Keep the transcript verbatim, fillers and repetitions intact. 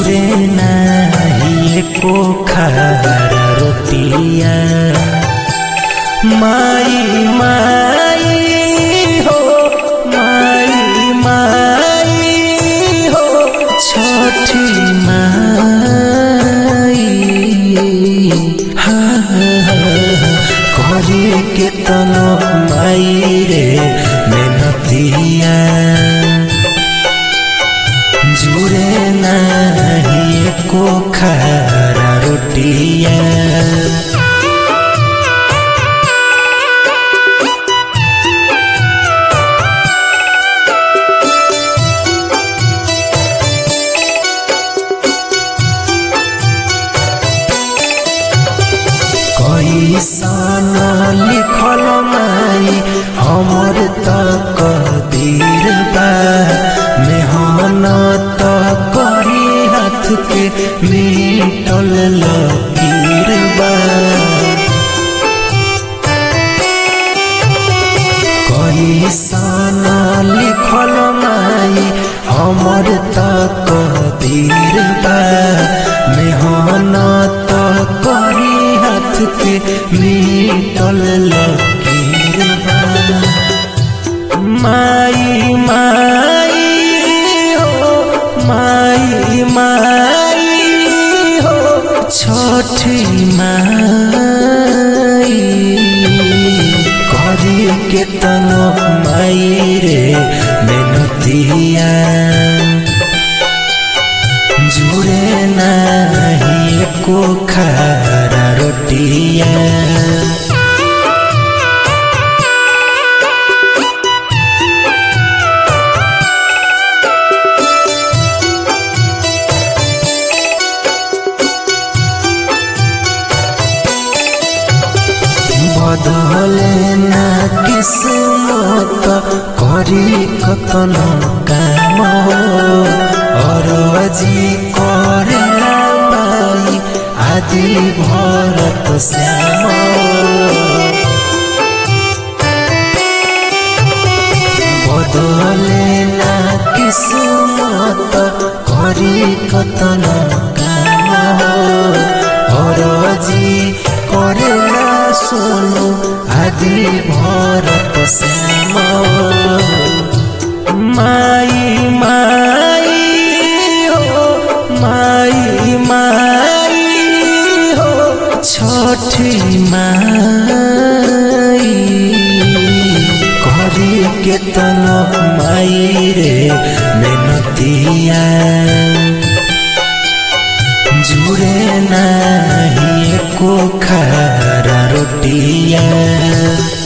जुरे नाही एको खारा रोटिया। माई माई हो माई माई हो छठी माई। हाँ करे के तनो माई रे मेहनतिया। जुरे नाही एको खारा रोटिया। कैसन लिखल माई हमर तक दीर बा। मेहनत करी हाथ के मिटल लकीर बा। कैसन लिखल माई हमर तक दीर बा। मेहनत करी हाथ के मिटल लकीर बा। माई माई हो माई माई हो छठी माई। करी के तनो माई रे मेहनतिया। जुरे नाही एको खारा रोटिया। बदले ना किस्मत करी कतनो काम हो। अरजी करे माई आदि भरत श्याम। बदले ना किस्मत करी कतनो काम हो। अरजी करे सोनू आदि भरत श्याम। माई माई हो माई माई हो छठी माई। करी के तनो माई रे मेहनतिया। जुरे नाही एको खारा रोटिया।